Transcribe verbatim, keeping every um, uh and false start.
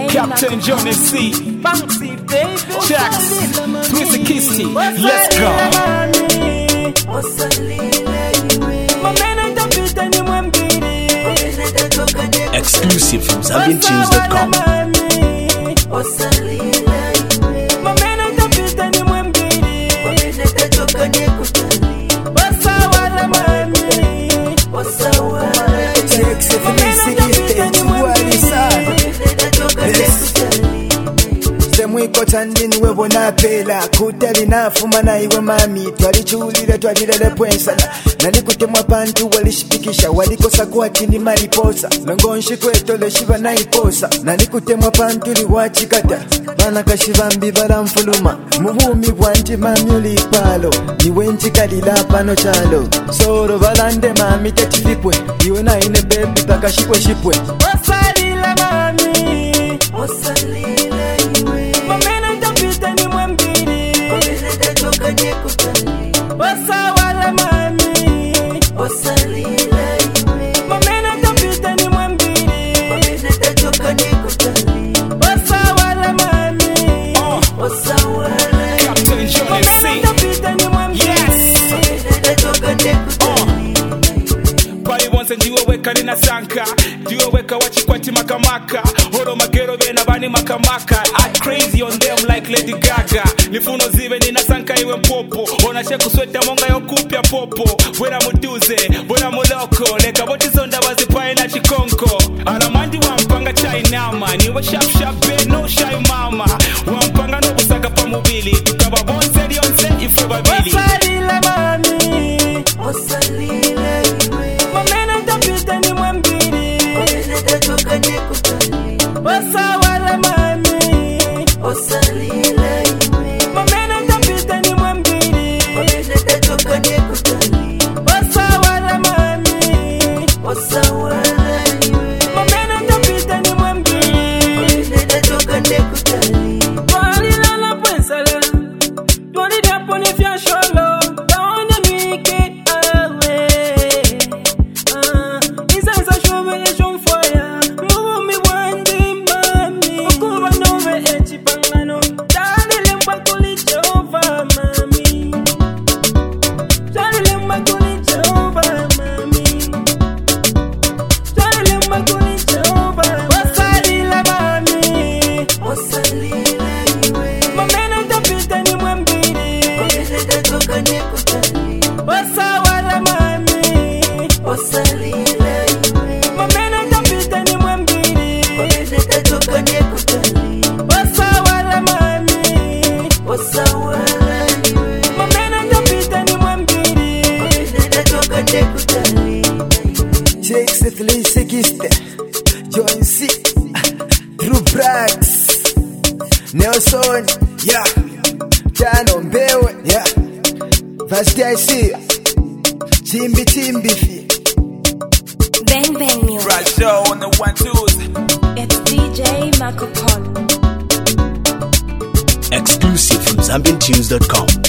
Captain Johnny C. Banksy, baby. Jax, Twisty Kisty, let's go. Exclusive from Zambian Tunes dot com. Mwiko tandini webo na pela kutali na fuma na iwe mami twalichulile twalilele pwensana nalikutemwa pantu walishipikisha walikosa kwa chini mariposa longonshi kwetole shiva na iposa nalikutemwa pantu liwachikata mana kashivambi vala mfuluma mubumi bwanji mami ulipalo niwe nchikalila pano chalo soro valande mami tetifipwe iwe na ine bebi paka shipwe shipwe wasalila mami wasalila Wasawala mami, wasalila iwe. Mamena tapita ni mwambiri, mamena tachoka ni kutali. Wasawala mami, wasawala iwe. Captain Johnny C. Mamena tapita ni mwambiri, mamena tachoka ni kutali. Bali once ndiwe weka nina sanka ndiwe weka wachikwati makamaka horo magero bena bani makamaka I crazy on them like Lady Gaga nifuno zive nina sanka iwe popo ona sheku sweta monga yokupya popo bwera muduze bwera muloko leka boti zonda wazipae na chikonko alamandi wampanga chainama niwe sharp sharp be no shy mama wampanga no busaka pa mubili tukaba bonse lionse ife babili wasalila mami wasalila iwe mamena tapita ni mwambiri mamena tachoka ni kutali wasawala mami wasalila iwe mamena tapita ni mwambiri mamena tachoka ni kutali wasawala mami wasawala iwe mamena tapita ni mwambiri mamena tachoka ni kutali walila la pensala twali dapo ni fya sholo taone mike awe ah isansa shove eshomfoya mumi bwandi mami ukuba nove echipangano dalile mbakuli jehova mami dalile mbakuli jehova mami dalile mbakuli jehova wasalila mami wasalila iwe mamena tapita ni mwambiri mamena tachoka ni kutali wasawala mami wasalila iwe mamena tapita ni mwambiri mamena tachoka ni kutali wasawala mami wasawala iwe mamena tapita ni mwambiri mamena tachoka ni kutali Jax three sixty Join C True Brax Nelson yeah Chano Mbewe yeah Vasti I see Chimbi Chimbi fi Bang Bang Music. Rajo on the one twos. It's D J Marco Polo. Exclusive from Zambian Tunes dot com.